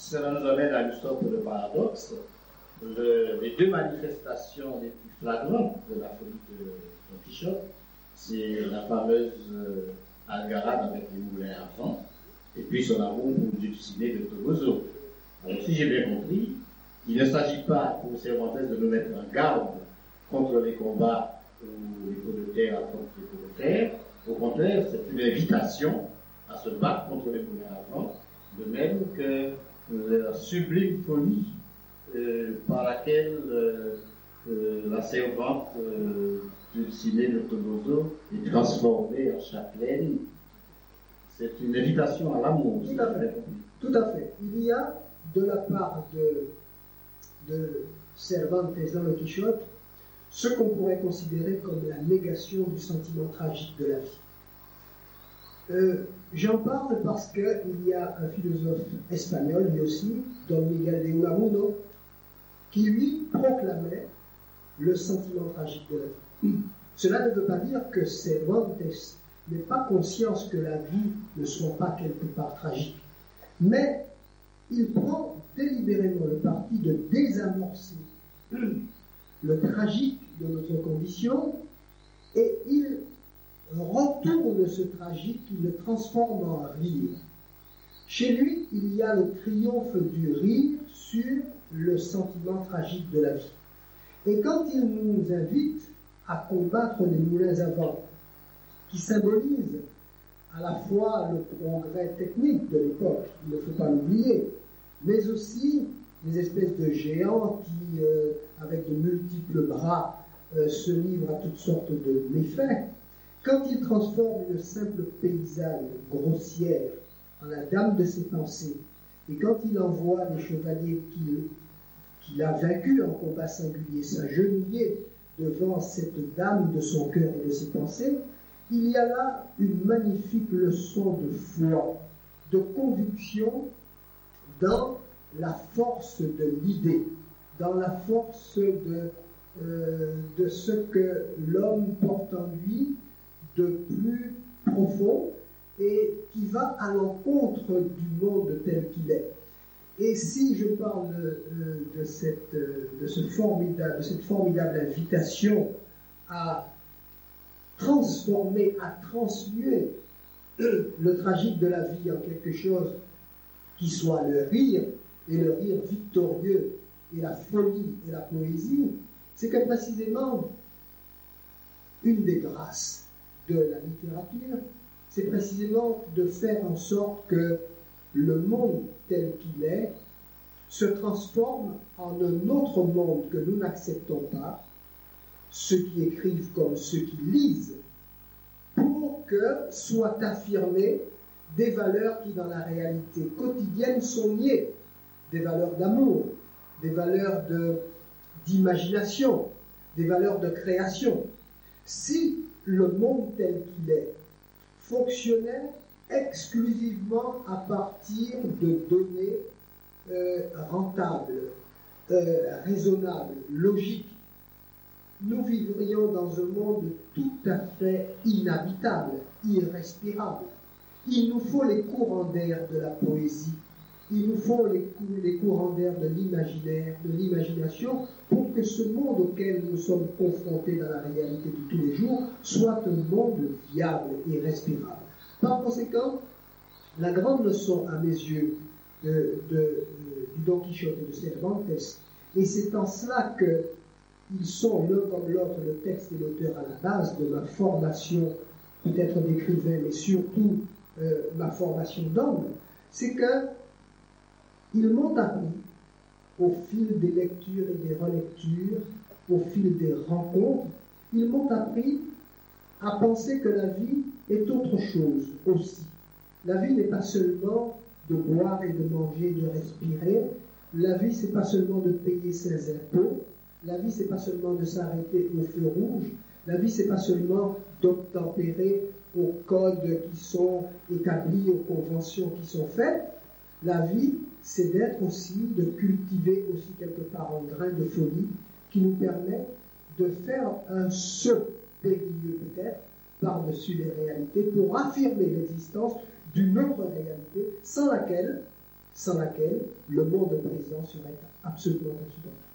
cela nous amène à une sorte de paradoxe. Les deux manifestations les plus flagrantes de la folie de Don Quichotte, c'est la fameuse algarade avec les moulins à vent, et puis son amour pour Dulcinée de Toboso. Alors, si j'ai bien compris, il ne s'agit pas pour Cervantes de nous mettre en garde contre les combats où les pots de terre affrontent les pots de terre. Au contraire, c'est une invitation à se battre contre les moulins à vent, de même que la sublime folie par laquelle la servante Dulcinée de Toboso est transformée en châtelaine. C'est une invitation à l'amour. Tout à fait. Tout à fait. Il y a de la part de Cervantes dans le Quichotte ce qu'on pourrait considérer comme la négation du sentiment tragique de la vie. J'en parle parce qu'il y a un philosophe espagnol, lui aussi, Don Miguel de Unamuno, qui lui proclamait le sentiment tragique de la vie. Cela ne veut pas dire que Cervantes n'ait pas conscience que la vie ne soit pas quelque part tragique, mais il prend délibérément le parti de désamorcer le tragique de notre condition et il retourne ce tragique, il le transforme en rire. Chez lui, il y a le triomphe du rire sur le sentiment tragique de la vie. Et quand il nous invite à combattre les moulins à vent, qui symbolisent à la fois le progrès technique de l'époque, il ne faut pas l'oublier, mais aussi des espèces de géants qui, avec de multiples bras, se livrent à toutes sortes de méfaits. Quand il transforme une simple paysanne grossière en la dame de ses pensées, et quand il envoie les chevaliers qu'il a vaincus en combat singulier s'agenouiller devant cette dame de son cœur et de ses pensées, il y a là une magnifique leçon de foi, de conviction dans la force de l'idée, dans la force de ce que l'homme porte en lui de plus profond et qui va à l'encontre du monde tel qu'il est. Et si je parle de cette formidable invitation à transformer, à transmuer le tragique de la vie en quelque chose qui soit le rire, et le rire victorieux, et la folie et la poésie, c'est que précisément une des grâces de la littérature, c'est précisément de faire en sorte que le monde tel qu'il est se transforme en un autre monde que nous n'acceptons pas, ceux qui écrivent comme ceux qui lisent, pour que soient affirmées des valeurs qui dans la réalité quotidienne sont niées, des valeurs d'amour, des valeurs d'imagination, des valeurs de création. Si le monde tel qu'il est fonctionnait exclusivement à partir de données rentables, raisonnables, logiques, nous vivrions dans un monde tout à fait inhabitable, irrespirable. Il nous faut les courants d'air de la poésie, il nous faut les courants d'air de l'imaginaire, de l'imagination, pour que ce monde auquel nous sommes confrontés dans la réalité de tous les jours soit un monde viable et respirable. Par conséquent, la grande leçon à mes yeux du Don Quichotte et de Cervantes, et c'est en cela qu'ils sont l'un comme l'autre, le texte et l'auteur, à la base de ma formation, peut-être d'écrivain, mais surtout ma formation d'homme, c'est qu'ils m'ont appris, au fil des lectures et des relectures, au fil des rencontres, ils m'ont appris à penser que la vie est autre chose aussi. La vie n'est pas seulement de boire et de manger, de respirer. La vie, c'est pas seulement de payer ses impôts. La vie, c'est pas seulement de s'arrêter au feu rouge. La vie, c'est pas seulement d'obtempérer aux codes qui sont établis, aux conventions qui sont faites. La vie, c'est d'être aussi, de cultiver aussi quelque part un grain de folie qui nous permet de faire un saut périlleux peut-être par-dessus les réalités pour affirmer l'existence d'une autre réalité sans laquelle sans laquelle le monde présent serait absolument insupportable.